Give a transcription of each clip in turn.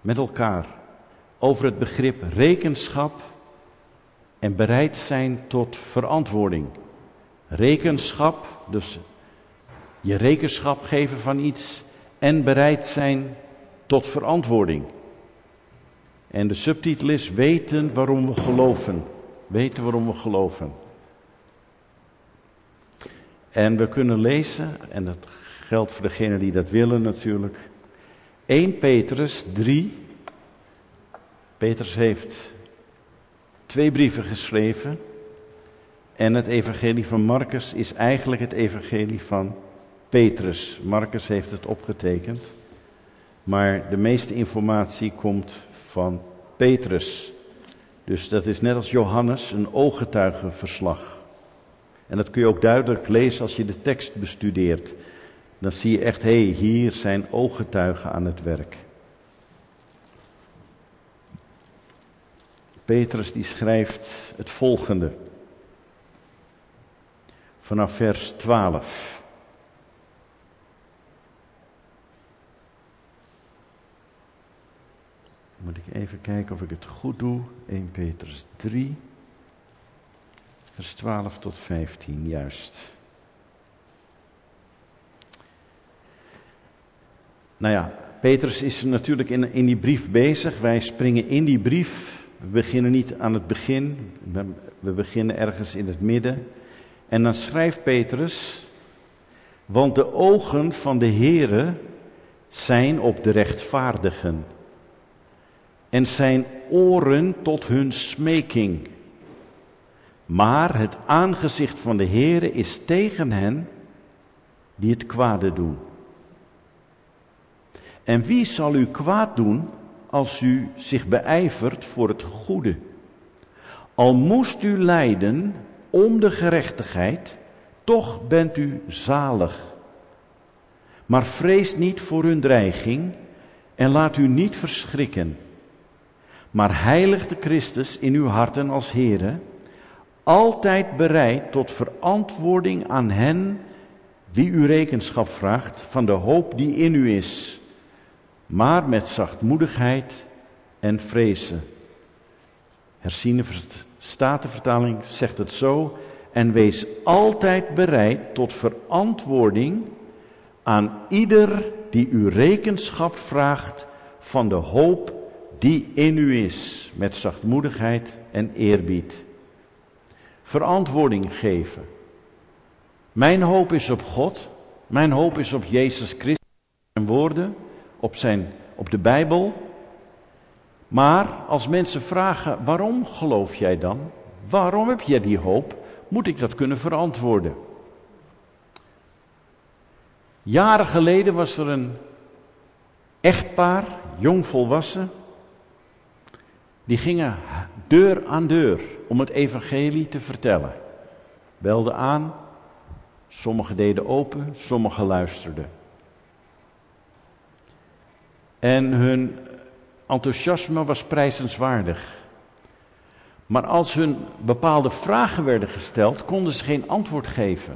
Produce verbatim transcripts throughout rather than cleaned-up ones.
met elkaar over het begrip rekenschap en bereid zijn tot verantwoording. Rekenschap, dus je rekenschap geven van iets en bereid zijn tot verantwoording. En de subtitel is weten waarom we geloven. Weten waarom we geloven. En we kunnen lezen, en dat geldt voor degenen die dat willen natuurlijk, Eerste Petrus drie. Petrus heeft twee brieven geschreven. En het evangelie van Marcus is eigenlijk het evangelie van Petrus. Marcus heeft het opgetekend. Maar de meeste informatie komt van Petrus. Dus dat is net als Johannes een ooggetuigenverslag. En dat kun je ook duidelijk lezen als je de tekst bestudeert. Dan zie je echt, hé, hey, hier zijn ooggetuigen aan het werk. Petrus die schrijft het volgende. Vanaf vers twaalf. Moet ik even kijken of ik het goed doe. Eerste Petrus drie. Vers twaalf tot vijftien, juist. Nou ja, Petrus is natuurlijk in, in die brief bezig. Wij springen in die brief. We beginnen niet aan het begin. We beginnen ergens in het midden. En dan schrijft Petrus. Want de ogen van de Heere zijn op de rechtvaardigen. En zijn oren tot hun smeking. Maar het aangezicht van de Heere is tegen hen die het kwade doen. En wie zal u kwaad doen als u zich beijvert voor het goede? Al moest u lijden om de gerechtigheid, toch bent u zalig. Maar vrees niet voor hun dreiging en laat u niet verschrikken. Maar heilig de Christus in uw harten als Heere, altijd bereid tot verantwoording aan hen wie u rekenschap vraagt van de hoop die in u is, maar met zachtmoedigheid en vrezen. Herziene Statenvertaling zegt het zo, en wees altijd bereid tot verantwoording aan ieder die u rekenschap vraagt van de hoop die in u is, met zachtmoedigheid en eerbied. Verantwoording geven. Mijn hoop is op God, mijn hoop is op Jezus Christus en woorden, op, zijn, op de Bijbel. Maar als mensen vragen, waarom geloof jij dan? Waarom heb jij die hoop? Moet ik dat kunnen verantwoorden? Jaren geleden was er een echtpaar, jong volwassen. Die gingen deur aan deur om het evangelie te vertellen. Belden aan, sommigen deden open, sommigen luisterden. En hun enthousiasme was prijzenswaardig. Maar als hun bepaalde vragen werden gesteld, konden ze geen antwoord geven.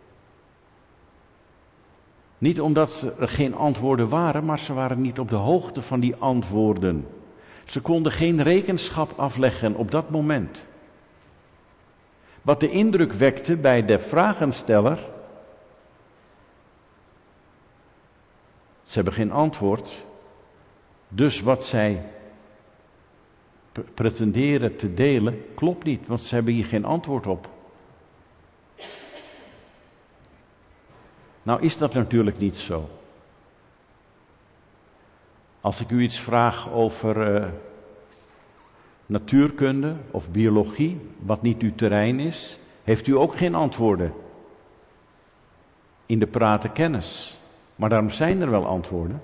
Niet omdat er geen antwoorden waren, maar ze waren niet op de hoogte van die antwoorden. Ze konden geen rekenschap afleggen op dat moment. Wat de indruk wekte bij de vragensteller. Ze hebben geen antwoord. Dus wat zij pretenderen te delen klopt niet, want ze hebben hier geen antwoord op. Nou is dat natuurlijk niet zo. Als ik u iets vraag over uh, natuurkunde of biologie, wat niet uw terrein is, heeft u ook geen antwoorden. In de praten kennis. Maar daarom zijn er wel antwoorden.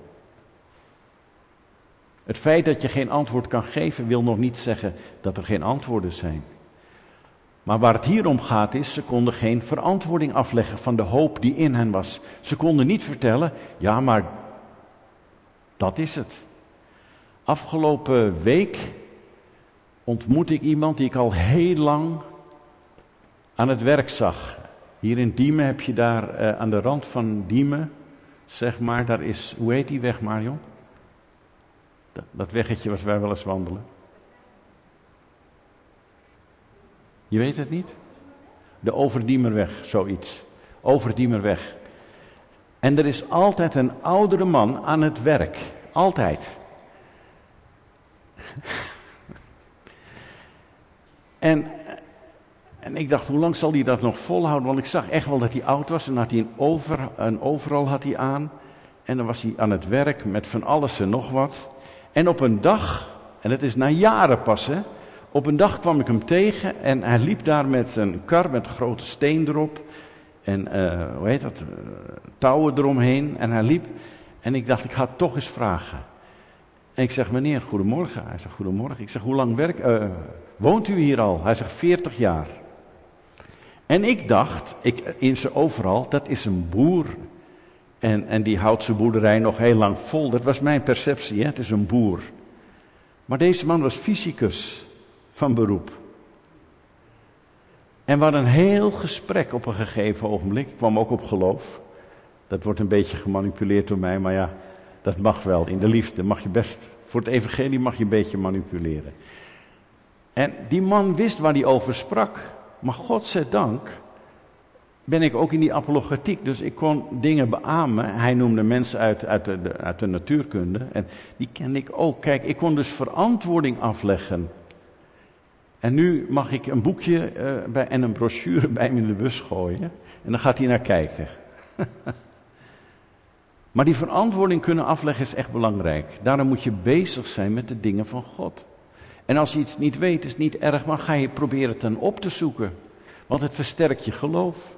Het feit dat je geen antwoord kan geven, wil nog niet zeggen dat er geen antwoorden zijn. Maar waar het hier om gaat is, ze konden geen verantwoording afleggen van de hoop die in hen was. Ze konden niet vertellen, ja maar dat is het. Afgelopen week ontmoette ik iemand die ik al heel lang aan het werk zag. Hier in Diemen heb je daar uh, aan de rand van Diemen, zeg maar, daar is, hoe heet die weg Marion? Dat, dat weggetje wat wij wel eens wandelen. Je weet het niet? De Overdiemerweg, zoiets. Overdiemerweg. En er is altijd een oudere man aan het werk. Altijd. en, en ik dacht, hoe lang zal hij dat nog volhouden? Want ik zag echt wel dat hij oud was. En had hij een, over, een overal had hij aan. En dan was hij aan het werk met van alles en nog wat. En op een dag, en het is na jaren pas, hè, op een dag kwam ik hem tegen en hij liep daar met een kar met een grote steen erop. En uh, hoe heet dat, uh, touwen eromheen. En hij liep en ik dacht, ik ga het toch eens vragen. En ik zeg, meneer, goedemorgen. Hij zegt, goedemorgen. Ik zeg, hoe lang werk, uh, woont u hier al? Hij zegt, veertig jaar. En ik dacht, ik, in zijn overal, dat is een boer. En, en die houdt zijn boerderij nog heel lang vol. Dat was mijn perceptie, hè? Het is een boer. Maar deze man was fysicus van beroep. En we hadden een heel gesprek op een gegeven ogenblik. Ik kwam ook op geloof. Dat wordt een beetje gemanipuleerd door mij, maar ja, dat mag wel. In de liefde mag je best, voor het evangelie mag je een beetje manipuleren. En die man wist waar hij over sprak. Maar godzijdank ben ik ook in die apologetiek, dus ik kon dingen beamen. Hij noemde mensen uit, uit, de, uit de natuurkunde en die kende ik ook. Kijk, ik kon dus verantwoording afleggen. En nu mag ik een boekje uh, bij, en een brochure bij hem in de bus gooien en dan gaat hij naar kijken. Maar die verantwoording kunnen afleggen is echt belangrijk. Daarom moet je bezig zijn met de dingen van God. En als je iets niet weet, is het niet erg, maar ga je proberen het dan op te zoeken. Want het versterkt je geloof.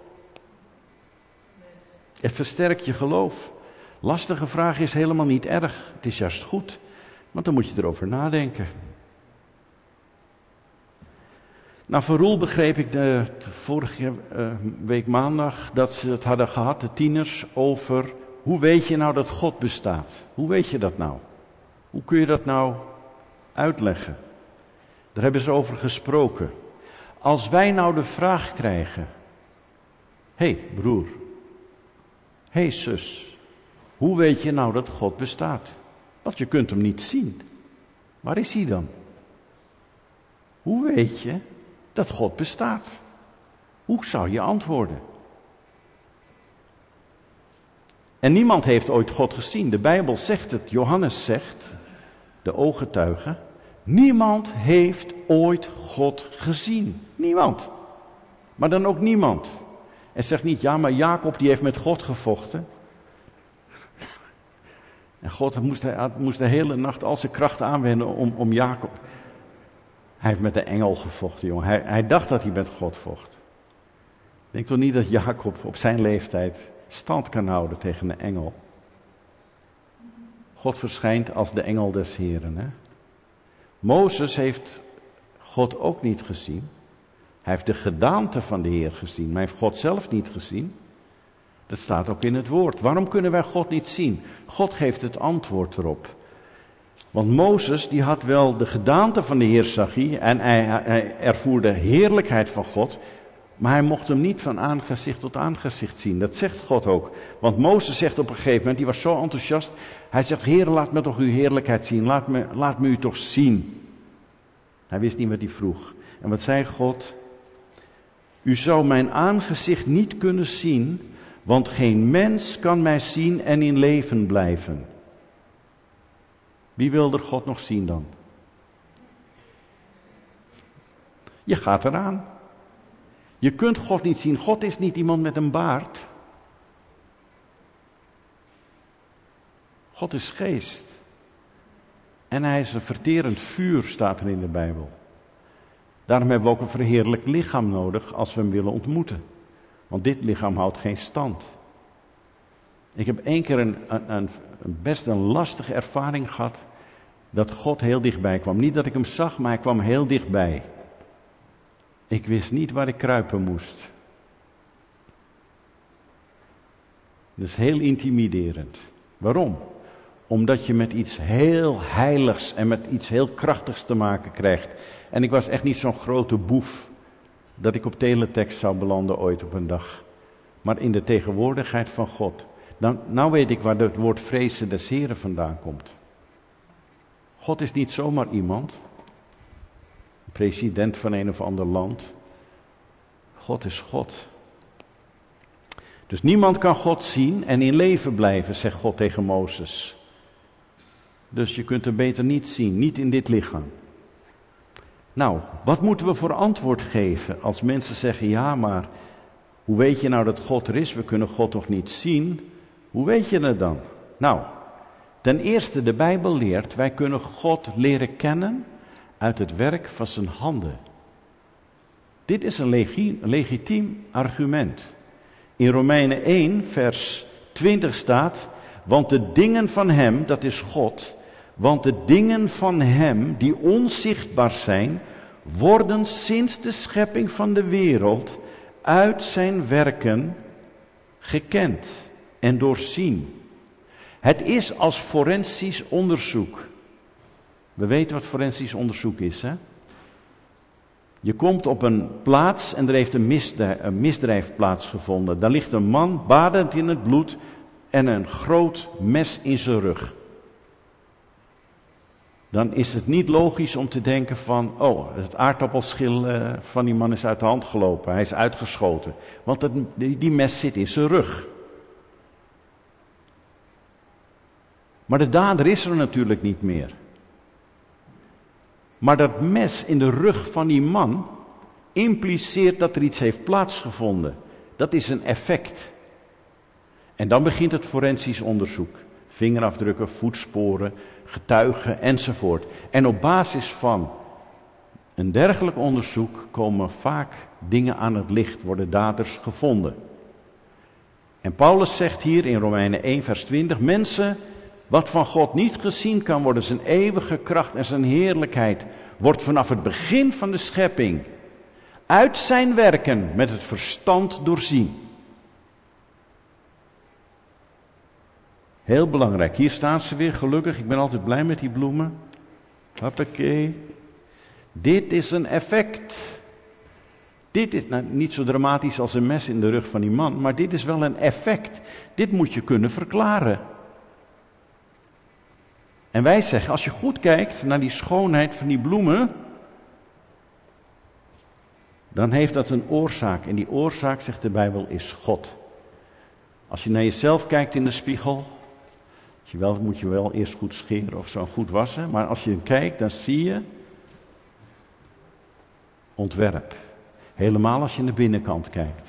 Het versterkt je geloof. Lastige vraag is helemaal niet erg. Het is juist goed. Want dan moet je erover nadenken. Nou, van Roel begreep ik de, de vorige uh, week maandag dat ze het hadden gehad, de tieners, over hoe weet je nou dat God bestaat? Hoe weet je dat nou? Hoe kun je dat nou uitleggen? Daar hebben ze over gesproken. Als wij nou de vraag krijgen, hé hey, broer, hé hey, zus, hoe weet je nou dat God bestaat? Want je kunt hem niet zien. Waar is hij dan? Hoe weet je dat God bestaat? Hoe zou je antwoorden? En niemand heeft ooit God gezien. De Bijbel zegt het, Johannes zegt, de ooggetuige, niemand heeft ooit God gezien. Niemand. Maar dan ook niemand. En zegt niet, ja, maar Jacob die heeft met God gevochten. En God moest, moest de hele nacht al zijn krachten aanwenden om, om Jacob. Hij heeft met de engel gevochten, jongen. Hij, hij dacht dat hij met God vocht. Ik denk toch niet dat Jacob op zijn leeftijd stand kan houden tegen de engel. God verschijnt als de engel des Heren. Hè? Mozes heeft God ook niet gezien. Hij heeft de gedaante van de Heer gezien, maar hij heeft God zelf niet gezien. Dat staat ook in het woord. Waarom kunnen wij God niet zien? God geeft het antwoord erop. Want Mozes die had wel de gedaante van de Heer zag hij en hij, hij ervoer de heerlijkheid van God. Maar hij mocht hem niet van aangezicht tot aangezicht zien. Dat zegt God ook. Want Mozes zegt op een gegeven moment, die was zo enthousiast. Hij zegt, Heer, laat me toch uw heerlijkheid zien. Laat me, laat me u toch zien. Hij wist niet wat hij vroeg. En wat zei God? U zou mijn aangezicht niet kunnen zien, want geen mens kan mij zien en in leven blijven. Wie wil er God nog zien dan? Je gaat eraan. Je kunt God niet zien. God is niet iemand met een baard. God is geest. En hij is een verterend vuur, staat er in de Bijbel. Daarom hebben we ook een verheerlijk lichaam nodig als we hem willen ontmoeten. Want dit lichaam houdt geen stand. Ik heb één keer een, een, een best een lastige ervaring gehad dat God heel dichtbij kwam. Niet dat ik hem zag, maar hij kwam heel dichtbij. Ik wist niet waar ik kruipen moest. Dat is heel intimiderend. Waarom? Omdat je met iets heel heiligs en met iets heel krachtigs te maken krijgt. En ik was echt niet zo'n grote boef dat ik op teletext zou belanden ooit op een dag. Maar in de tegenwoordigheid van God. Dan, nou weet ik waar het woord vrezen des Heren vandaan komt. God is niet zomaar iemand. President van een of ander land. God is God. Dus niemand kan God zien en in leven blijven, zegt God tegen Mozes. Dus je kunt hem beter niet zien, niet in dit lichaam. Nou, wat moeten we voor antwoord geven als mensen zeggen, ja maar, hoe weet je nou dat God er is? We kunnen God toch niet zien? Hoe weet je het dan? Nou, ten eerste, de Bijbel leert, wij kunnen God leren kennen uit het werk van zijn handen. Dit is een legi- legitiem argument. In Romeinen één, vers twintig staat, want de dingen van hem, dat is God, want de dingen van hem die onzichtbaar zijn, worden sinds de schepping van de wereld uit zijn werken gekend en doorzien. Het is als forensisch onderzoek. We weten wat forensisch onderzoek is, hè? Je komt op een plaats en er heeft een misdrijf, een misdrijf plaatsgevonden. Daar ligt een man badend in het bloed en een groot mes in zijn rug. Dan is het niet logisch om te denken van, oh, het aardappelschil uh, van die man is uit de hand gelopen. Hij is uitgeschoten. Want het, die, die mes zit in zijn rug. Maar de dader is er natuurlijk niet meer. Maar dat mes in de rug van die man impliceert dat er iets heeft plaatsgevonden. Dat is een effect. En dan begint het forensisch onderzoek. Vingerafdrukken, voetsporen, getuigen enzovoort. En op basis van een dergelijk onderzoek komen vaak dingen aan het licht, worden daders gevonden. En Paulus zegt hier in Romeinen één vers twintig, mensen, wat van God niet gezien kan worden, zijn eeuwige kracht en zijn heerlijkheid, wordt vanaf het begin van de schepping uit zijn werken met het verstand doorzien. Heel belangrijk, hier staan ze weer, gelukkig, ik ben altijd blij met die bloemen. Hoppakee. Dit is een effect. Dit is nou, niet zo dramatisch als een mes in de rug van die man, maar dit is wel een effect. Dit moet je kunnen verklaren. En wij zeggen, als je goed kijkt naar die schoonheid van die bloemen, dan heeft dat een oorzaak. En die oorzaak, zegt de Bijbel, is God. Als je naar jezelf kijkt in de spiegel, je wel, moet je wel eerst goed scheren of zo goed wassen. Maar als je kijkt, dan zie je ontwerp. Helemaal als je naar de binnenkant kijkt.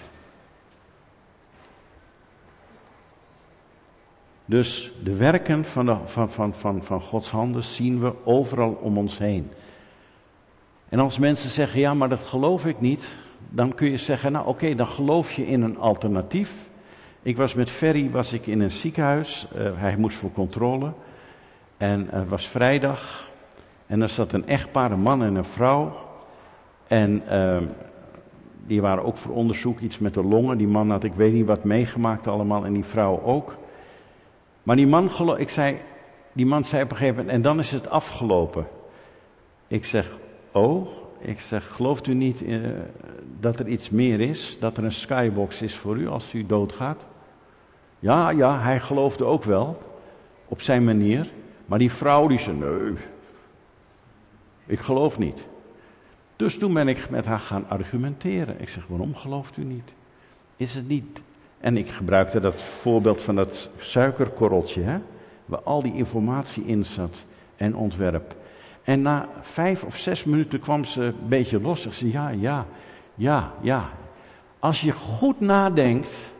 Dus de werken van, de, van, van, van, van Gods handen zien we overal om ons heen. En als mensen zeggen, ja maar dat geloof ik niet. Dan kun je zeggen, nou oké, okay, dan geloof je in een alternatief. Ik was met Ferry was ik in een ziekenhuis. Uh, hij moest voor controle. En het was vrijdag. En er zat een echtpaar, een man en een vrouw. En uh, die waren ook voor onderzoek, iets met de longen. Die man had ik weet niet wat meegemaakt allemaal en die vrouw ook. Maar die man, gelo- ik zei, die man zei op een gegeven moment, en dan is het afgelopen. Ik zeg, oh, ik zeg, gelooft u niet uh, dat er iets meer is? Dat er een skybox is voor u als u doodgaat? Ja, ja, hij geloofde ook wel, op zijn manier. Maar die vrouw die zei, nee, ik geloof niet. Dus toen ben ik met haar gaan argumenteren. Ik zeg, waarom gelooft u niet? Is het niet... En ik gebruikte dat voorbeeld van dat suikerkorreltje, hè, waar al die informatie in zat en ontwerp. En na vijf of zes minuten kwam ze een beetje los. Ik zei, ja, ja, ja, ja. Als je goed nadenkt,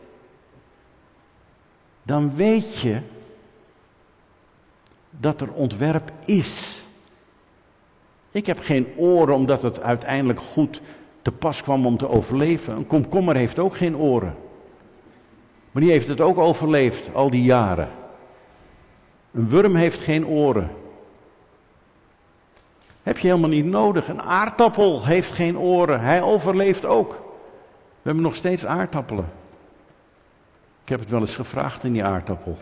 dan weet je dat er ontwerp is. Ik heb geen oren omdat het uiteindelijk goed te pas kwam om te overleven. Een komkommer heeft ook geen oren. Maar die heeft het ook overleefd, al die jaren. Een worm heeft geen oren. Heb je helemaal niet nodig. Een aardappel heeft geen oren. Hij overleeft ook. We hebben nog steeds aardappelen. Ik heb het wel eens gevraagd in die aardappel.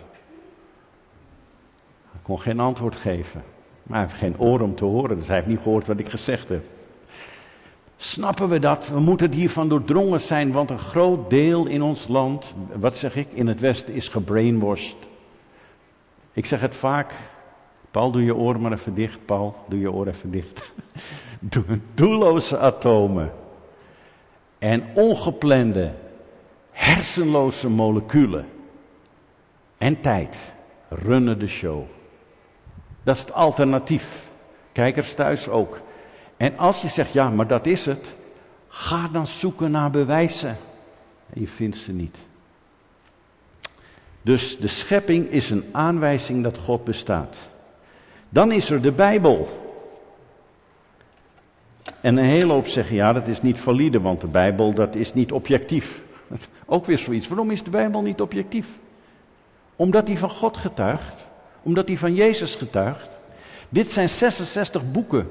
Hij kon geen antwoord geven. Maar hij heeft geen oren om te horen, dus hij heeft niet gehoord wat ik gezegd heb. Snappen we dat? We moeten hiervan doordrongen zijn, want een groot deel in ons land, wat zeg ik, in het Westen is gebrainwashed. Ik zeg het vaak, Paul, doe je oor maar even dicht. Paul, doe je oor even dicht. Doelloze atomen. En ongeplande, hersenloze moleculen. En tijd. Runnen de show. Dat is het alternatief. Kijkers thuis ook. En als je zegt, ja, maar dat is het. Ga dan zoeken naar bewijzen. En je vindt ze niet. Dus de schepping is een aanwijzing dat God bestaat. Dan is er de Bijbel. En een hele hoop zeggen, ja, dat is niet valide, want de Bijbel, dat is niet objectief. Ook weer zoiets. Waarom is de Bijbel niet objectief? Omdat hij van God getuigt. Omdat hij van Jezus getuigt. Dit zijn zesenzestig boeken.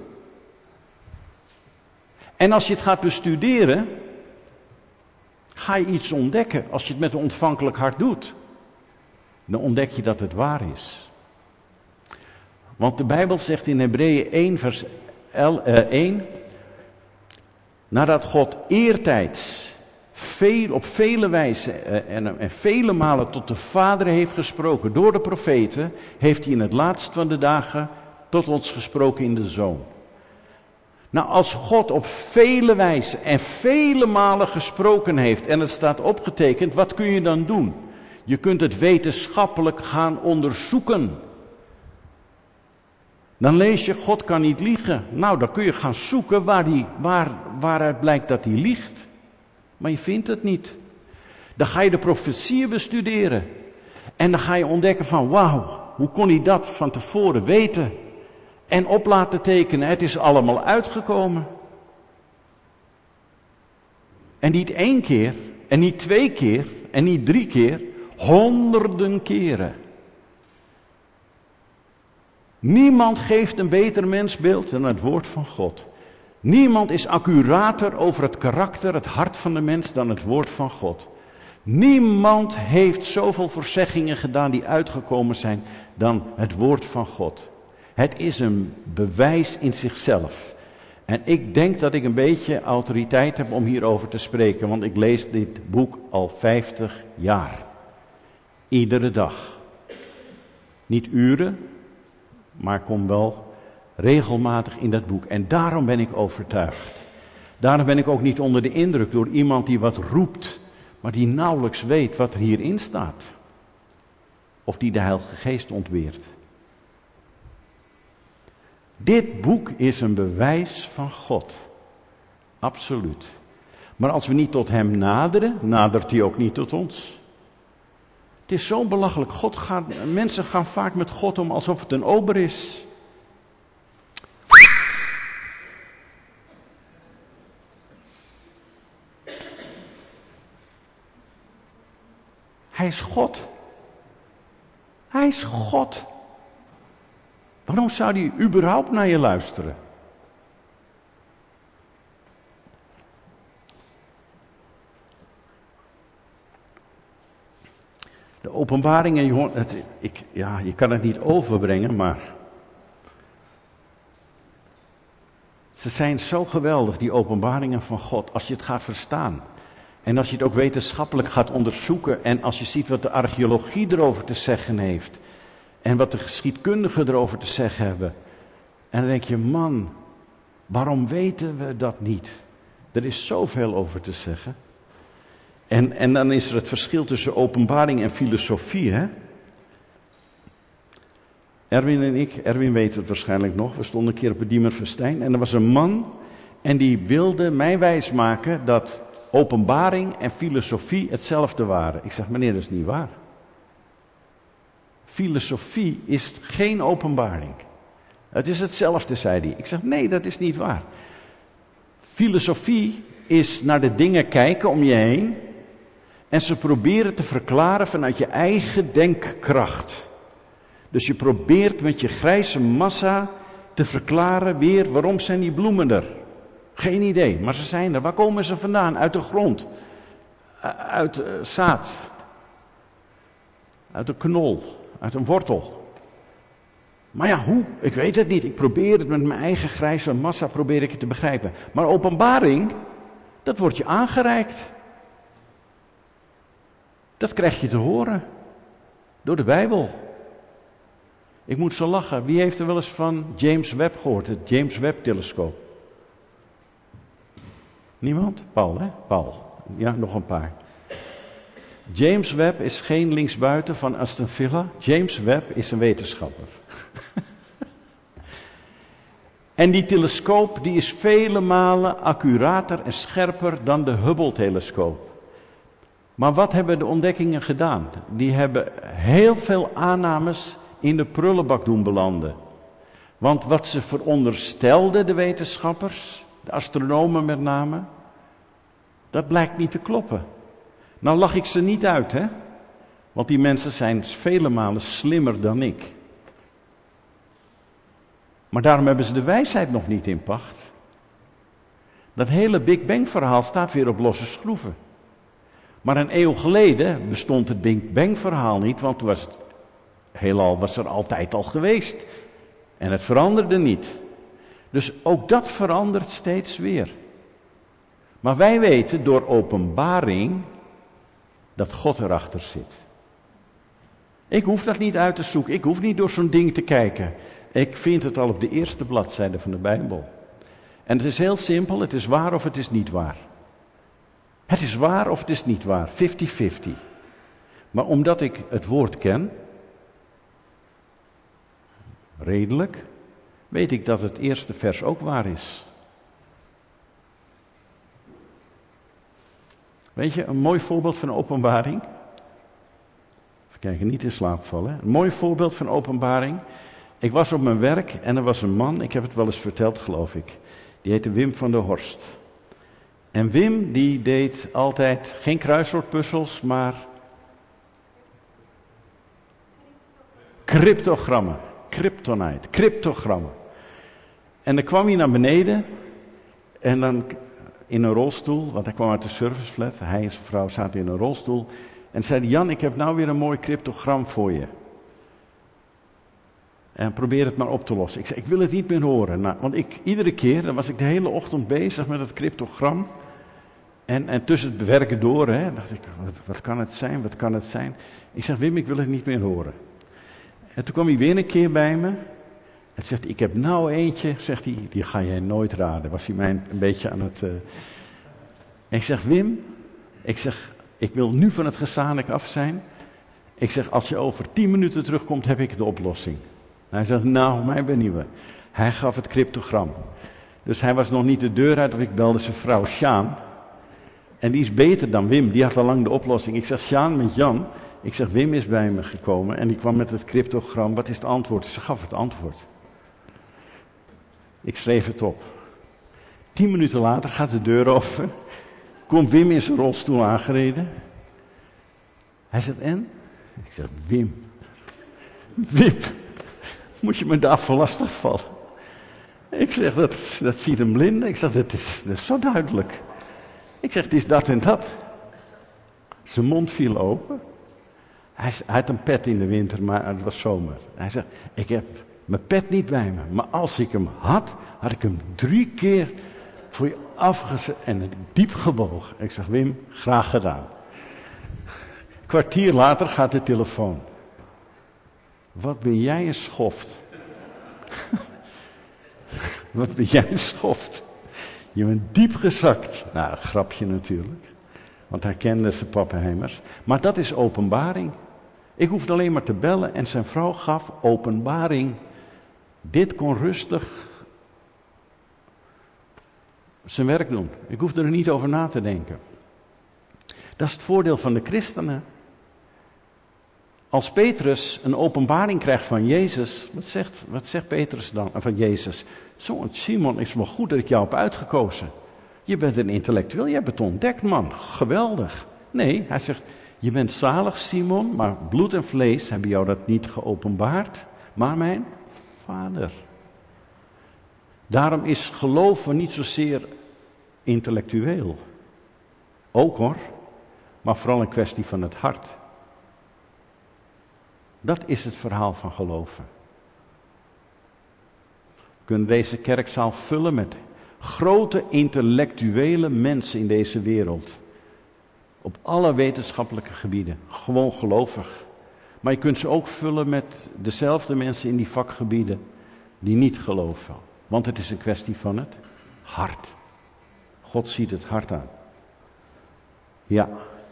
En als je het gaat bestuderen, ga je iets ontdekken. Als je het met een ontvankelijk hart doet, dan ontdek je dat het waar is. Want de Bijbel zegt in Hebreeën één vers één, nadat God eertijds veel, op vele wijzen en, en vele malen tot de Vader heeft gesproken door de profeten, heeft hij in het laatst van de dagen tot ons gesproken in de Zoon. Nou, als God op vele wijzen en vele malen gesproken heeft en het staat opgetekend, wat kun je dan doen? Je kunt het wetenschappelijk gaan onderzoeken. Dan lees je, God kan niet liegen. Nou, dan kun je gaan zoeken waar die, waar, waaruit blijkt dat hij liegt. Maar je vindt het niet. Dan ga je de profetieën bestuderen. En dan ga je ontdekken van, wauw, hoe kon hij dat van tevoren weten? En op laten tekenen, het is allemaal uitgekomen. En niet één keer, en niet twee keer, en niet drie keer, honderden keren. Niemand geeft een beter mensbeeld dan het woord van God. Niemand is accurater over het karakter, het hart van de mens dan het woord van God. Niemand heeft zoveel voorzeggingen gedaan die uitgekomen zijn dan het woord van God. Het is een bewijs in zichzelf. En ik denk dat ik een beetje autoriteit heb om hierover te spreken, want ik lees dit boek al vijftig jaar. Iedere dag. Niet uren, maar ik kom wel regelmatig in dat boek. En daarom ben ik overtuigd. Daarom ben ik ook niet onder de indruk door iemand die wat roept, maar die nauwelijks weet wat er hierin staat. Of die de Heilige Geest ontweert. Dit boek is een bewijs van God. Absoluut. Maar als we niet tot hem naderen, nadert hij ook niet tot ons. Het is zo belachelijk. God gaat, mensen gaan vaak met God om alsof het een ober is. Hij is God. Hij is God. Waarom zou hij überhaupt naar je luisteren? De openbaringen, je, hoort, het, ik, ja, je kan het niet overbrengen, maar ze zijn zo geweldig, die openbaringen van God, als je het gaat verstaan. En als je het ook wetenschappelijk gaat onderzoeken en als je ziet wat de archeologie erover te zeggen heeft. En wat de geschiedkundigen erover te zeggen hebben. En dan denk je, man, waarom weten we dat niet? Er is zoveel over te zeggen. En, en dan is er het verschil tussen openbaring en filosofie, hè? Erwin en ik, Erwin weet het waarschijnlijk nog, we stonden een keer op het Diemerfestijn en er was een man en die wilde mij wijsmaken dat openbaring en filosofie hetzelfde waren. Ik zeg, meneer, dat is niet waar. Filosofie is geen openbaring. Het is hetzelfde, zei hij. Ik zeg, nee, dat is niet waar. Filosofie is naar de dingen kijken om je heen en ze proberen te verklaren vanuit je eigen denkkracht. Dus je probeert met je grijze massa te verklaren weer waarom zijn die bloemen er. Geen idee, maar ze zijn er. Waar komen ze vandaan? Uit de grond. Uit uh, zaad. Uit een knol. Uit een wortel. Maar ja, hoe? Ik weet het niet. Ik probeer het met mijn eigen grijze massa probeer ik het te begrijpen. Maar openbaring, dat wordt je aangereikt. Dat krijg je te horen. Door de Bijbel. Ik moet zo lachen. Wie heeft er wel eens van James Webb gehoord? Het James Webb-telescoop. Niemand? Paul, hè? Paul. Ja, nog een paar. James Webb is geen linksbuiten van Aston Villa. James Webb is een wetenschapper. En die telescoop die is vele malen accurater en scherper dan de Hubble-telescoop. Maar wat hebben de ontdekkingen gedaan? Die hebben heel veel aannames in de prullenbak doen belanden. Want wat ze veronderstelden, de wetenschappers, de astronomen met name, dat blijkt niet te kloppen. Nou lach ik ze niet uit, hè? Want die mensen zijn vele malen slimmer dan ik. Maar daarom hebben ze de wijsheid nog niet in pacht. Dat hele Big Bang verhaal staat weer op losse schroeven. Maar een eeuw geleden bestond het Big Bang verhaal niet, want was het heelal was er altijd al geweest. En het veranderde niet. Dus ook dat verandert steeds weer. Maar wij weten door openbaring dat God erachter zit. Ik hoef dat niet uit te zoeken. Ik hoef niet door zo'n ding te kijken. Ik vind het al op de eerste bladzijde van de Bijbel. En het is heel simpel. Het is waar of het is niet waar. Het is waar of het is niet waar. vijftig vijftig. Maar omdat ik het woord ken, redelijk, weet ik dat het eerste vers ook waar is. Weet je, een mooi voorbeeld van openbaring. Even kijken, niet in slaap vallen. Een mooi voorbeeld van openbaring. Ik was op mijn werk en er was een man, ik heb het wel eens verteld geloof ik. Die heette Wim van der Horst. En Wim die deed altijd geen kruiswoordpuzzels, maar cryptogrammen. Kryptonite, cryptogrammen. En dan kwam hij naar beneden en dan in een rolstoel, want hij kwam uit de serviceflat, hij en zijn vrouw zaten in een rolstoel. En zei: Jan, ik heb nou weer een mooi cryptogram voor je. En probeer het maar op te lossen. Ik zei: ik wil het niet meer horen. Nou, want ik, iedere keer, dan was ik de hele ochtend bezig met het cryptogram. En, en tussen het bewerken door, hè, dacht ik, wat, wat kan het zijn, wat kan het zijn? Ik zeg: Wim, ik wil het niet meer horen. En toen kwam hij weer een keer bij me. En zegt: ik heb nou eentje, zegt hij, die ga jij nooit raden. Was hij mij een beetje aan het... Uh... En ik zeg: Wim, ik zeg, ik wil nu van het gezanik af zijn. Ik zeg: als je over tien minuten terugkomt, heb ik de oplossing. Hij zegt: nou, mij benieuwen. Hij gaf het cryptogram. Dus hij was nog niet de deur uit of ik belde zijn vrouw Sjaan. En die is beter dan Wim, die had al lang de oplossing. Ik zeg: Sjaan, met Jan. Ik zeg: Wim is bij me gekomen en die kwam met het cryptogram. Wat is het antwoord? Ze gaf het antwoord. Ik schreef het op. Tien minuten later gaat de deur open. Komt Wim in zijn rolstoel aangereden. Hij zegt: en? Ik zeg: Wim. Wim. Moet je me daarvoor lastig vallen? Ik zeg: dat, dat ziet hem blind. Ik zeg: dat is, dat is zo duidelijk. Ik zeg: het is dat en dat. Zijn mond viel open. Hij, hij had een pet in de winter, maar het was zomer. Hij zegt: ik heb mijn pet niet bij me. Maar als ik hem had, had ik hem drie keer voor je afgezet en diep gebogen. Ik zeg: Wim, graag gedaan. Een kwartier later gaat de telefoon. Wat ben jij een schoft. Wat ben jij een schoft. Je bent diep gezakt. Nou, een grapje natuurlijk. Want hij kende zijn pappenheimers. Maar dat is openbaring. Ik hoefde alleen maar te bellen en zijn vrouw gaf openbaring. Dit kon rustig zijn werk doen. Ik hoefde er niet over na te denken. Dat is het voordeel van de christenen. Als Petrus een openbaring krijgt van Jezus, wat zegt, wat zegt Petrus dan van Jezus? Zo, Simon, is wel goed dat ik jou heb uitgekozen. Je bent een intellectueel, je hebt het ontdekt, man. Geweldig. Nee, hij zegt: je bent zalig, Simon, maar bloed en vlees hebben jou dat niet geopenbaard, maar mijn Vader. Daarom is geloven niet zozeer intellectueel. Ook hoor, maar vooral een kwestie van het hart. Dat is het verhaal van geloven. We kunnen deze kerkzaal vullen met grote intellectuele mensen in deze wereld. Op alle wetenschappelijke gebieden. Gewoon gelovig. Maar je kunt ze ook vullen met dezelfde mensen in die vakgebieden die niet geloven. Want het is een kwestie van het hart. God ziet het hart aan. Ja.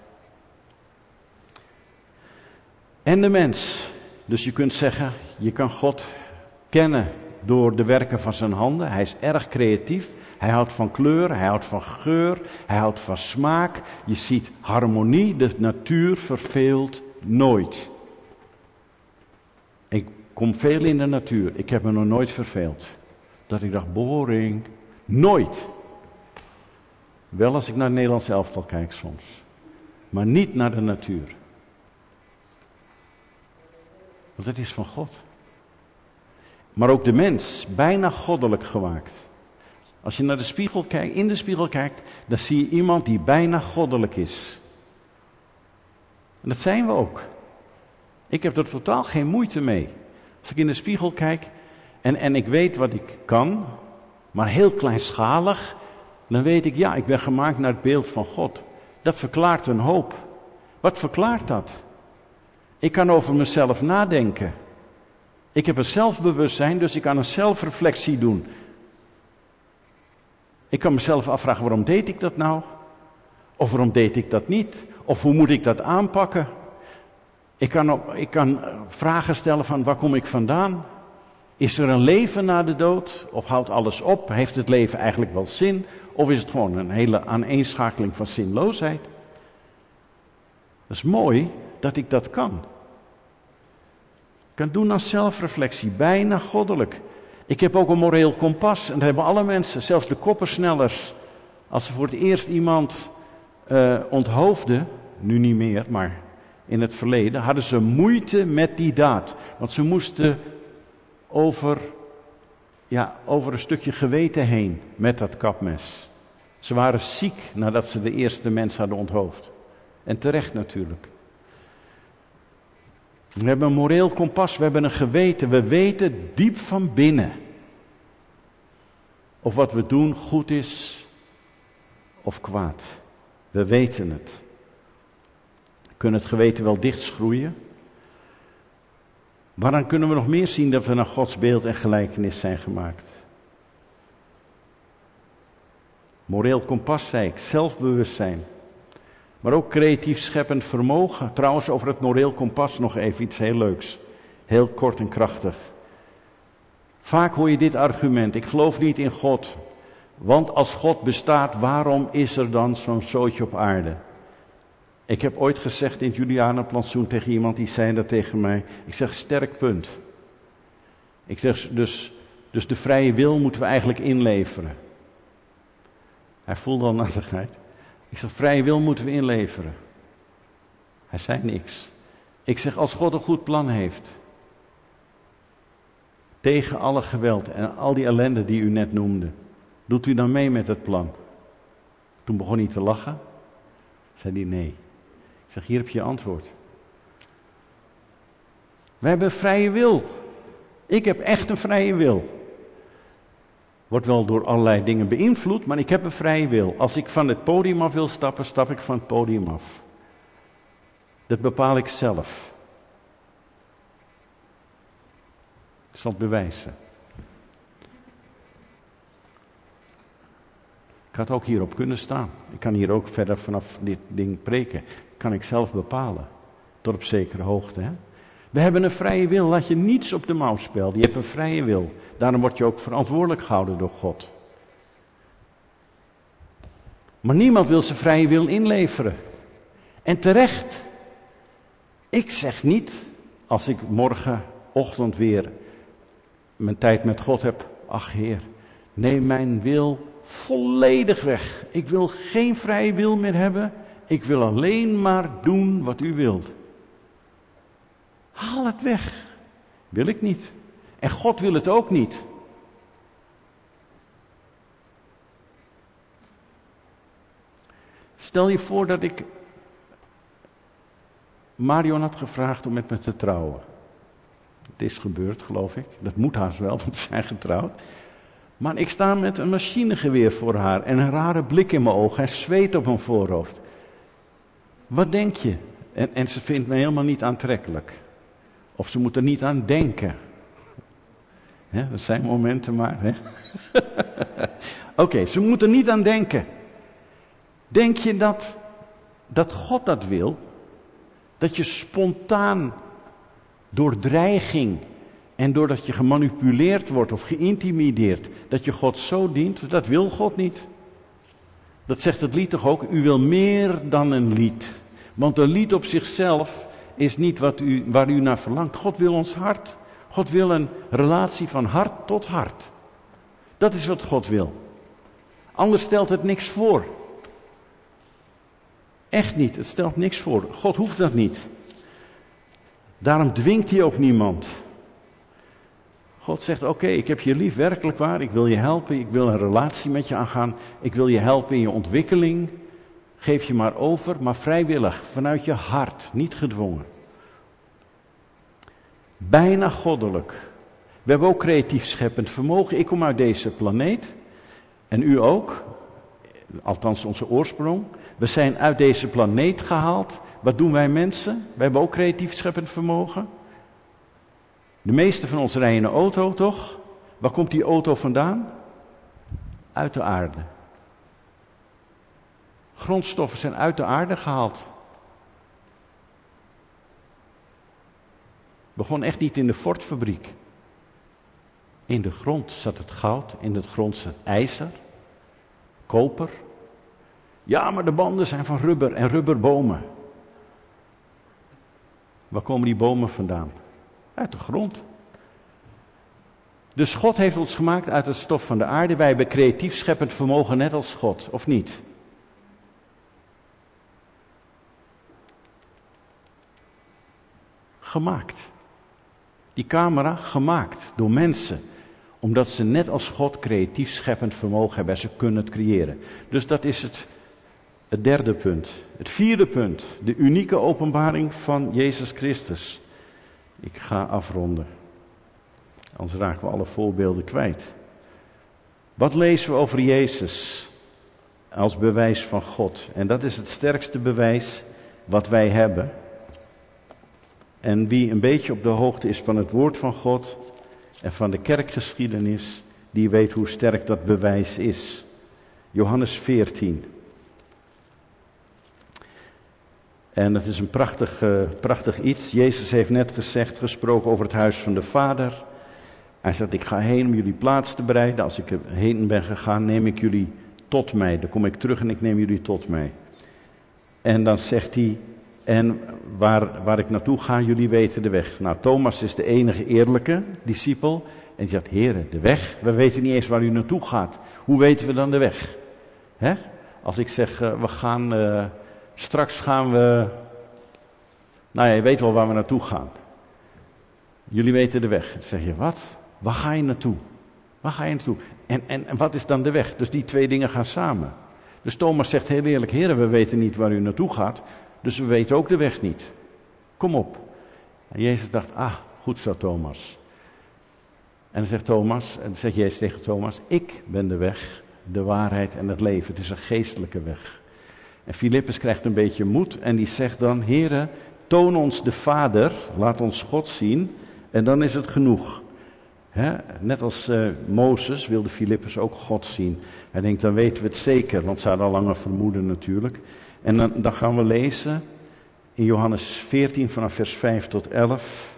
En de mens. Dus je kunt zeggen, je kan God kennen door de werken van zijn handen. Hij is erg creatief. Hij houdt van kleur, hij houdt van geur, hij houdt van smaak. Je ziet harmonie, de natuur verveelt nooit. Ik kom veel in de natuur, ik heb me nog nooit verveeld. Dat ik dacht, boring. Nooit. Wel als ik naar het Nederlands elftal kijk soms. Maar niet naar de natuur. Want het is van God. Maar ook de mens, bijna goddelijk gemaakt. Als je naar de spiegel kijkt, in de spiegel kijkt, dan zie je iemand die bijna goddelijk is. En dat zijn we ook. Ik heb er totaal geen moeite mee. Als ik in de spiegel kijk en, en ik weet wat ik kan, maar heel kleinschalig, dan weet ik, ja, ik ben gemaakt naar het beeld van God. Dat verklaart een hoop. Wat verklaart dat? Ik kan over mezelf nadenken. Ik heb een zelfbewustzijn, dus ik kan een zelfreflectie doen. Ik kan mezelf afvragen, waarom deed ik dat nou? Of waarom deed ik dat niet? Of hoe moet ik dat aanpakken? Ik kan, op, ik kan vragen stellen van, waar kom ik vandaan? Is er een leven na de dood? Of houdt alles op? Heeft het leven eigenlijk wel zin? Of is het gewoon een hele aaneenschakeling van zinloosheid? Dat is mooi dat ik dat kan. Ik kan doen als zelfreflectie, bijna goddelijk. Ik heb ook een moreel kompas en dat hebben alle mensen, zelfs de koppersnellers. Als ze voor het eerst iemand uh, onthoofden, nu niet meer, maar in het verleden, hadden ze moeite met die daad. Want ze moesten over, ja, over een stukje geweten heen met dat kapmes. Ze waren ziek nadat ze de eerste mens hadden onthoofd. En terecht natuurlijk. We hebben een moreel kompas, we hebben een geweten. We weten diep van binnen of wat we doen goed is of kwaad. We weten het. We kunnen het geweten wel dichtschroeien. Maar dan kunnen we nog meer zien dat we naar Gods beeld en gelijkenis zijn gemaakt. Moreel kompas, zei ik, zelfbewustzijn. Maar ook creatief scheppend vermogen. Trouwens, over het moreel kompas nog even iets heel leuks. Heel kort en krachtig. Vaak hoor je dit argument. Ik geloof niet in God. Want als God bestaat, waarom is er dan zo'n zootje op aarde? Ik heb ooit gezegd in het Julianenplantsoen tegen iemand die zei dat tegen mij. Ik zeg, sterk punt. Ik zeg, dus, dus de vrije wil moeten we eigenlijk inleveren. Hij voelde al nattigheid. Ik zeg, vrije wil moeten we inleveren. Hij zei niks. Ik zeg, als God een goed plan heeft. Tegen alle geweld en al die ellende die u net noemde. Doet u dan mee met het plan? Toen begon hij te lachen. Zei hij nee. Ik zeg, hier heb je je antwoord. We hebben vrije wil. Ik heb echt een vrije wil. Wordt wel door allerlei dingen beïnvloed, maar ik heb een vrije wil. Als ik van het podium af wil stappen, stap ik van het podium af. Dat bepaal ik zelf. Ik zal het bewijzen. Ik had ook hierop kunnen staan. Ik kan hier ook verder vanaf dit ding preken. Kan ik zelf bepalen. Tot op zekere hoogte. Hè? We hebben een vrije wil. Laat je niets op de mouw spelen. Je hebt een vrije wil. Daarom word je ook verantwoordelijk gehouden door God. Maar niemand wil zijn vrije wil inleveren. En terecht. Ik zeg niet, als ik morgenochtend weer mijn tijd met God heb. Ach Heer, neem mijn wil volledig weg. Ik wil geen vrije wil meer hebben. Ik wil alleen maar doen wat u wilt. Haal het weg. Wil ik niet. En God wil het ook niet. Stel je voor dat ik Marion had gevraagd om met me te trouwen. Het is gebeurd, geloof ik. Dat moet haast wel, want we zijn getrouwd. Maar ik sta met een machinegeweer voor haar en een rare blik in mijn ogen en zweet op mijn voorhoofd. Wat denk je? En, en ze vindt me helemaal niet aantrekkelijk. Of ze moeten er niet aan denken. Ja, dat zijn momenten maar. Oké, okay, ze moeten er niet aan denken. Denk je dat, dat God dat wil? Dat je spontaan door dreiging en doordat je gemanipuleerd wordt of geïntimideerd, dat je God zo dient? Dat wil God niet. Dat zegt het lied toch ook? U wil meer dan een lied. Want een lied op zichzelf is niet wat u, waar u naar verlangt. God wil ons hart. God wil een relatie van hart tot hart. Dat is wat God wil. Anders stelt het niks voor. Echt niet, het stelt niks voor. God hoeft dat niet. Daarom dwingt hij ook niemand. God zegt, oké, okay, ik heb je lief, werkelijk waar. Ik wil je helpen, ik wil een relatie met je aangaan. Ik wil je helpen in je ontwikkeling. Geef je maar over, maar vrijwillig, vanuit je hart, niet gedwongen. Bijna goddelijk. We hebben ook creatief scheppend vermogen. Ik kom uit deze planeet. En u ook. Althans onze oorsprong. We zijn uit deze planeet gehaald. Wat doen wij mensen? We hebben ook creatief scheppend vermogen. De meeste van ons rijden een auto, toch? Waar komt die auto vandaan? Uit de aarde. Grondstoffen zijn uit de aarde gehaald. Begon echt niet in de Ford-fabriek. In de grond zat het goud, in de grond zat ijzer, koper. Ja, maar de banden zijn van rubber en rubberbomen. Waar komen die bomen vandaan? Uit de grond. Dus God heeft ons gemaakt uit het stof van de aarde. Wij hebben creatief scheppend vermogen net als God, of niet? Gemaakt. Die camera gemaakt door mensen. Omdat ze net als God creatief scheppend vermogen hebben en ze kunnen het creëren. Dus dat is het, het derde punt. Het vierde punt. De unieke openbaring van Jezus Christus. Ik ga afronden. Anders raken we alle voorbeelden kwijt. Wat lezen we over Jezus als bewijs van God? En dat is het sterkste bewijs wat wij hebben. En wie een beetje op de hoogte is van het woord van God en van de kerkgeschiedenis, die weet hoe sterk dat bewijs is. Johannes veertien. En het is een prachtig, uh, prachtig iets. Jezus heeft net gezegd, gesproken over het huis van de Vader. Hij zegt, ik ga heen om jullie plaats te bereiden. Als ik heen ben gegaan, neem ik jullie tot mij. Dan kom ik terug en ik neem jullie tot mij. En dan zegt hij, en waar, waar ik naartoe ga, jullie weten de weg. Nou, Thomas is de enige eerlijke discipel. En hij zegt, Heere, de weg? We weten niet eens waar u naartoe gaat. Hoe weten we dan de weg? Hè? Als ik zeg, uh, we gaan, uh, straks gaan we, nou ja, je weet wel waar we naartoe gaan. Jullie weten de weg. Dan zeg je, wat? Waar ga je naartoe? Waar ga je naartoe? En, en, en wat is dan de weg? Dus die twee dingen gaan samen. Dus Thomas zegt heel eerlijk, Heere, we weten niet waar u naartoe gaat. Dus we weten ook de weg niet. Kom op. En Jezus dacht, ah, goed zo Thomas. En dan zegt Thomas, en dan zegt Jezus tegen Thomas, ik ben de weg, de waarheid en het leven. Het is een geestelijke weg. En Filippus krijgt een beetje moed en die zegt dan, Heere, toon ons de Vader, laat ons God zien en dan is het genoeg. He, net als uh, Mozes wilde Filippus ook God zien. Hij denkt, dan weten we het zeker, want ze hadden al langer vermoeden natuurlijk. En dan, dan gaan we lezen in Johannes veertien vanaf vers vijf tot elf.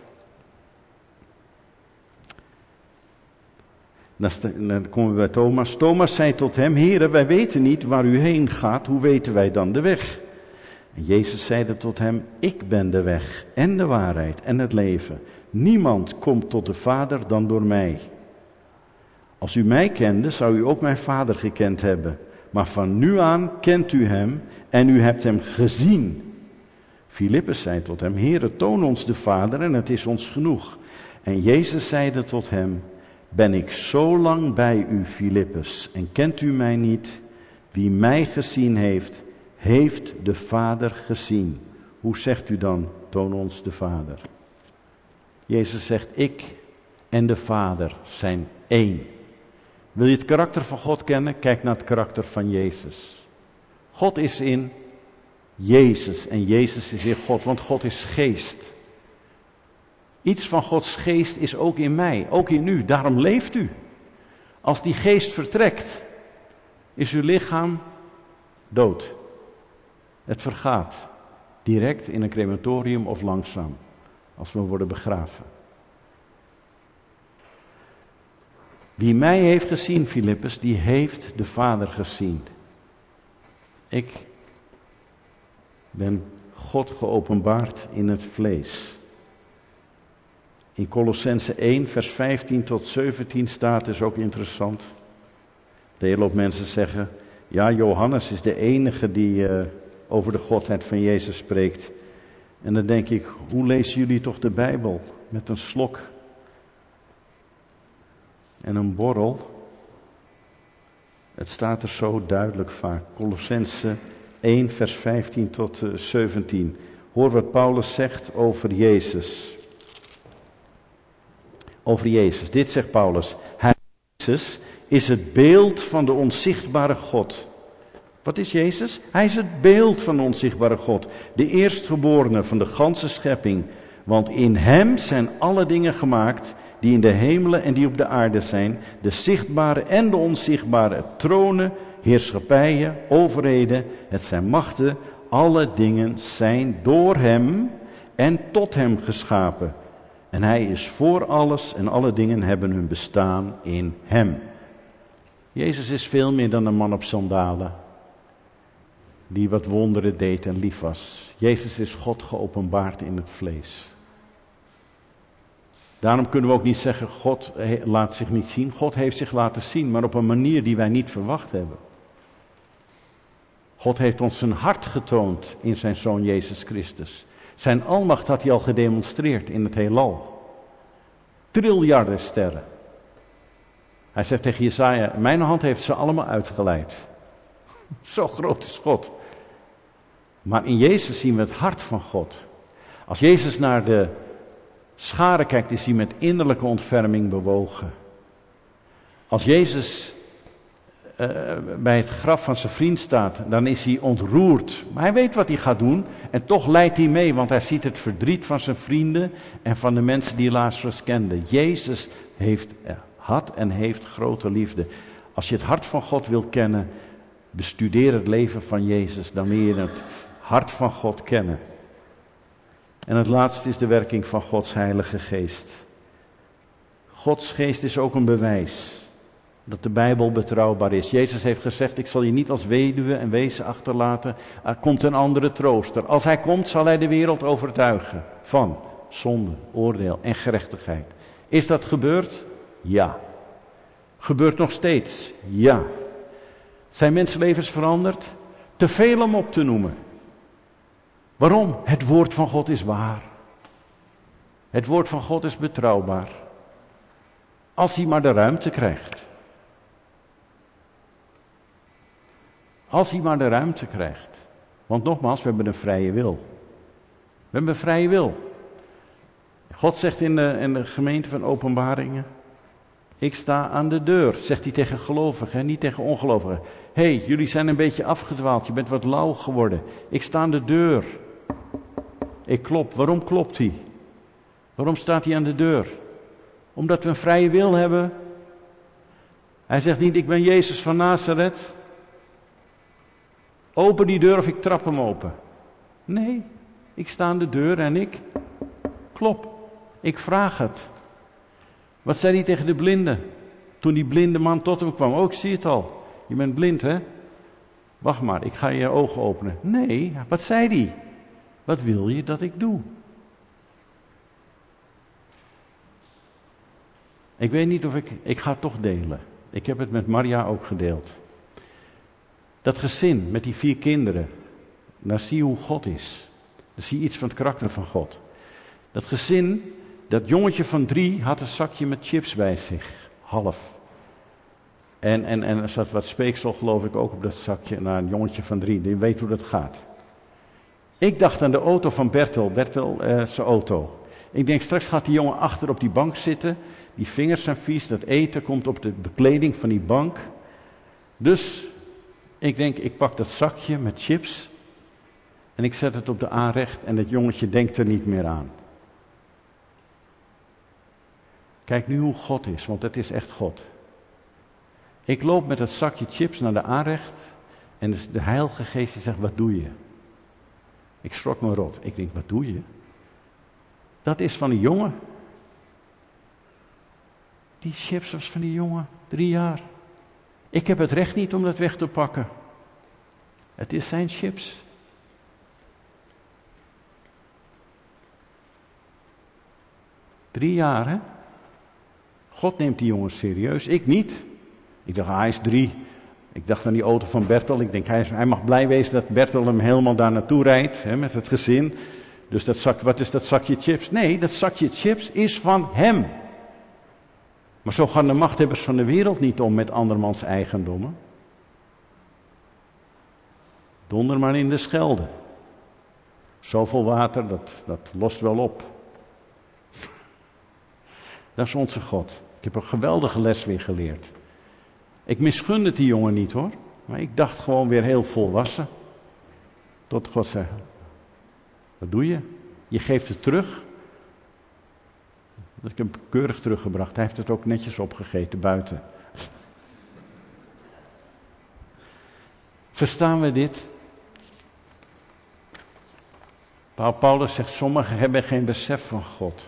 Dan, dan komen we bij Thomas. Thomas zei tot hem, Heere, wij weten niet waar u heen gaat, hoe weten wij dan de weg? En Jezus zeide tot hem, ik ben de weg en de waarheid en het leven. Niemand komt tot de Vader dan door mij. Als u mij kende, zou u ook mijn Vader gekend hebben. Maar van nu aan kent u hem en u hebt hem gezien. Filippus zei tot hem, Heere, toon ons de Vader en het is ons genoeg. En Jezus zeide tot hem, ben ik zo lang bij u, Filippus, en kent u mij niet? Wie mij gezien heeft, heeft de Vader gezien. Hoe zegt u dan, toon ons de Vader? Jezus zegt, ik en de Vader zijn één. Wil je het karakter van God kennen? Kijk naar het karakter van Jezus. God is in Jezus en Jezus is in God, want God is geest. Iets van Gods geest is ook in mij, ook in u. Daarom leeft u. Als die geest vertrekt, is uw lichaam dood. Het vergaat. Direct in een crematorium of langzaam. Als we worden begraven. Wie mij heeft gezien, Filippus, die heeft de Vader gezien. Ik ben God geopenbaard in het vlees. In Kolossenzen één, vers vijftien tot zeventien staat, is ook interessant. De hele hoop mensen zeggen, ja, Johannes is de enige die uh, over de godheid van Jezus spreekt. En dan denk ik, hoe lezen jullie toch de Bijbel? Met een slok en een borrel. Het staat er zo duidelijk vaak. Kolossenzen één, vers vijftien tot zeventien. Hoor wat Paulus zegt over Jezus. Over Jezus. Dit zegt Paulus. Hij, Jezus, is het beeld van de onzichtbare God. Wat is Jezus? Hij is het beeld van de onzichtbare God. De eerstgeborene van de ganse schepping. Want in hem zijn alle dingen gemaakt die in de hemelen en die op de aarde zijn. De zichtbare en de onzichtbare tronen, heerschappijen, overheden. Het zijn machten. Alle dingen zijn door hem en tot hem geschapen. En hij is voor alles en alle dingen hebben hun bestaan in hem. Jezus is veel meer dan een man op sandalen. Die wat wonderen deed en lief was. Jezus is God geopenbaard in het vlees. Daarom kunnen we ook niet zeggen, God laat zich niet zien. God heeft zich laten zien, maar op een manier die wij niet verwacht hebben. God heeft ons zijn hart getoond in zijn Zoon Jezus Christus. Zijn almacht had hij al gedemonstreerd in het heelal. Triljarden sterren. Hij zegt tegen Jesaja, mijn hand heeft ze allemaal uitgeleid. Zo groot is God. Maar in Jezus zien we het hart van God. Als Jezus naar de scharen kijkt, is hij met innerlijke ontferming bewogen. Als Jezus uh, bij het graf van zijn vriend staat, dan is hij ontroerd. Maar hij weet wat hij gaat doen en toch lijdt hij mee, want hij ziet het verdriet van zijn vrienden en van de mensen die Lazarus kenden. Jezus heeft, had en heeft grote liefde. Als je het hart van God wil kennen, bestudeer het leven van Jezus, dan wil je het hart van God kennen. En het laatste is de werking van Gods Heilige Geest. Gods Geest is ook een bewijs dat de Bijbel betrouwbaar is. Jezus heeft gezegd, ik zal je niet als weduwe en wezen achterlaten. Er komt een andere trooster. Als hij komt, zal hij de wereld overtuigen van zonde, oordeel en gerechtigheid. Is dat gebeurd? Ja. Gebeurt nog steeds? Ja. Zijn mensenlevens veranderd? Te veel om op te noemen. Waarom? Het woord van God is waar. Het woord van God is betrouwbaar. Als hij maar de ruimte krijgt. Als hij maar de ruimte krijgt. Want nogmaals, we hebben een vrije wil. We hebben een vrije wil. God zegt in de, in de gemeente van Openbaringen. Ik sta aan de deur, zegt hij tegen gelovigen, niet tegen ongelovigen. Hé, hey, jullie zijn een beetje afgedwaald, je bent wat lauw geworden. Ik sta aan de deur. Ik klop. Waarom klopt hij? Waarom staat hij aan de deur? Omdat we een vrije wil hebben. Hij zegt niet, ik ben Jezus van Nazareth. Open die deur of ik trap hem open. Nee, ik sta aan de deur en ik klop. Ik vraag het. Wat zei hij tegen de blinde? Toen die blinde man tot hem kwam. Oh, ik zie het al. Je bent blind, hè? Wacht maar, ik ga je ogen openen. Nee, wat zei hij? Wat wil je dat ik doe? Ik weet niet of ik... Ik ga het toch delen. Ik heb het met Maria ook gedeeld. Dat gezin met die vier kinderen. Daar zie je hoe God is. Daar zie je iets van het karakter van God. Dat gezin, dat jongetje van drie had een zakje met chips bij zich. Half. En, en, en er zat wat speeksel geloof ik ook op dat zakje. Nou, een jongetje van drie, die weet hoe dat gaat. Ik dacht aan de auto van Bertel. Bertel, uh, zijn auto. Ik denk, straks gaat die jongen achter op die bank zitten. Die vingers zijn vies, dat eten komt op de bekleding van die bank. Dus, ik denk, ik pak dat zakje met chips. En ik zet het op de aanrecht en dat jongetje denkt er niet meer aan. Kijk nu hoe God is, want het is echt God. Ik loop met het zakje chips naar de aanrecht en de Heilige Geest die zegt, wat doe je? Ik schrok me rot. Ik denk, wat doe je? Dat is van die jongen. Die chips was van die jongen, drie jaar. Ik heb het recht niet om dat weg te pakken. Het is zijn chips. Drie jaar, hè? God neemt die jongen serieus, ik niet. Ik dacht, hij is drie. Ik dacht aan die auto van Bertel. Ik denk, hij, is, hij mag blij wezen dat Bertel hem helemaal daar naartoe rijdt, hè, met het gezin. Dus dat zak, wat is dat zakje chips? Nee, dat zakje chips is van hem. Maar zo gaan de machthebbers van de wereld niet om met andermans eigendommen. Donder maar in de Schelde. Zoveel water, dat, dat lost wel op. Dat is onze God. Ik heb een geweldige les weer geleerd. Ik misgunde het die jongen niet hoor. Maar ik dacht gewoon weer heel volwassen. Tot God zei, wat doe je? Je geeft het terug. Dus ik heb hem keurig teruggebracht. Hij heeft het ook netjes opgegeten buiten. Verstaan we dit? Paulus zegt, sommigen hebben geen besef van God.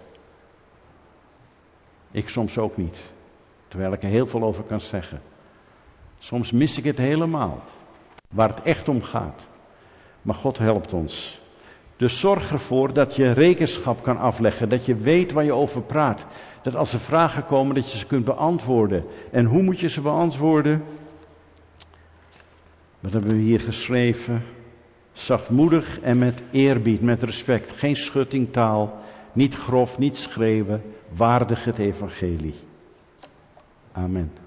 Ik soms ook niet. Terwijl ik er heel veel over kan zeggen. Soms mis ik het helemaal. Waar het echt om gaat. Maar God helpt ons. Dus zorg ervoor dat je rekenschap kan afleggen. Dat je weet waar je over praat. Dat als er vragen komen dat je ze kunt beantwoorden. En hoe moet je ze beantwoorden? Wat hebben we hier geschreven? Zachtmoedig en met eerbied, met respect. Geen schuttingtaal. Niet grof, niet schreeuwen. Waardig het evangelie. Amen.